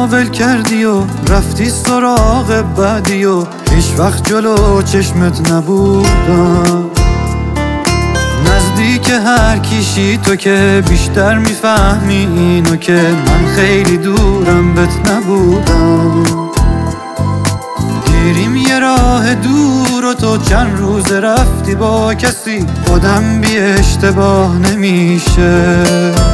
ول کردی و رفتی سراغ بعدی و هیچ وقت جلو چشمت نبودم. نزدیک هر کیشی تو که بیشتر میفهمی اینو که من خیلی دورم بهت نبودم. گیریم یه راه دور و تو چند روز رفتی با کسی، خودم بی اشتباه نمیشه.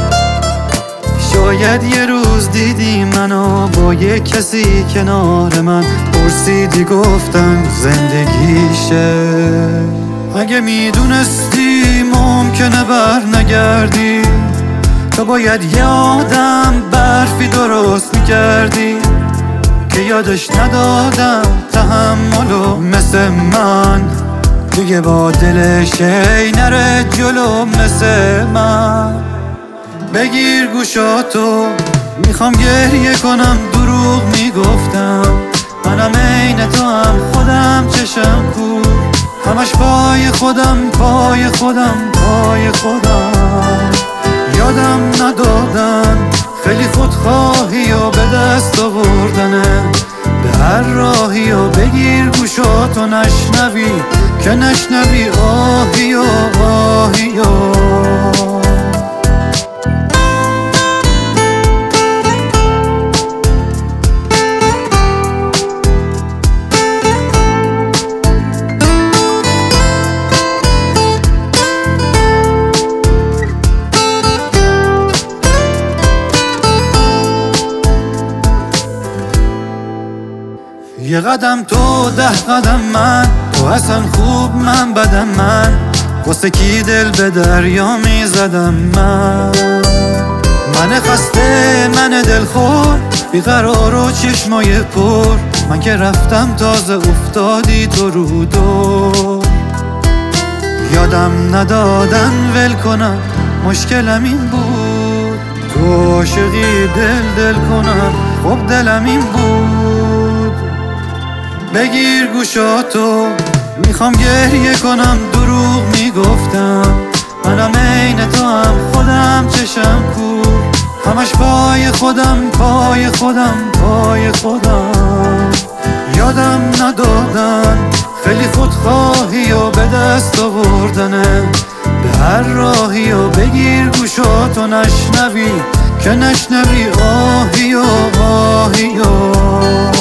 شاید یه روز دیدی منو با یه کسی کنار من، پرسیدی گفتم زندگیشه. اگه میدونستی ممکنه بر نگردی، تو باید یه آدم برفی درست میکردی که یادش ندادم تحملو مثل من دیگه با دلش ای نره جلو مثل من. بگیر گوشاتو میخوام گریه کنم، دروغ میگفتم منم عین تو هم خودم چشم کور، همش پای خودم پای خودم پای خودم. یادم ندادن خیلی خودخواهی و به دست آوردنه به هر راهی و بگیر گوشاتو نشنوی که نشنوی آهی و آهی و. یه قدم تو 10 قدم من، تو اصلا خوب من بدم من، واسه کی دل به دریا میزدم من خسته من دلخور بیقرار و چشمای پر، من که رفتم تازه افتادی تو رو دور. یادم ندادن ول کنم مشکلم این بود، تو عاشقی دل کنم خب دلم این بود. بگیر گوشاتو میخوام گریه کنم، دروغ میگفتم منم عین تو هم خودم چشم کور، همش پای خودم پای خودم پای خودم. یادم ندادن خیلی خودخواهی و به دست آوردنه به هر راهی و بگیر گوشاتو نشنوی که نشنوی آهی و آهی و.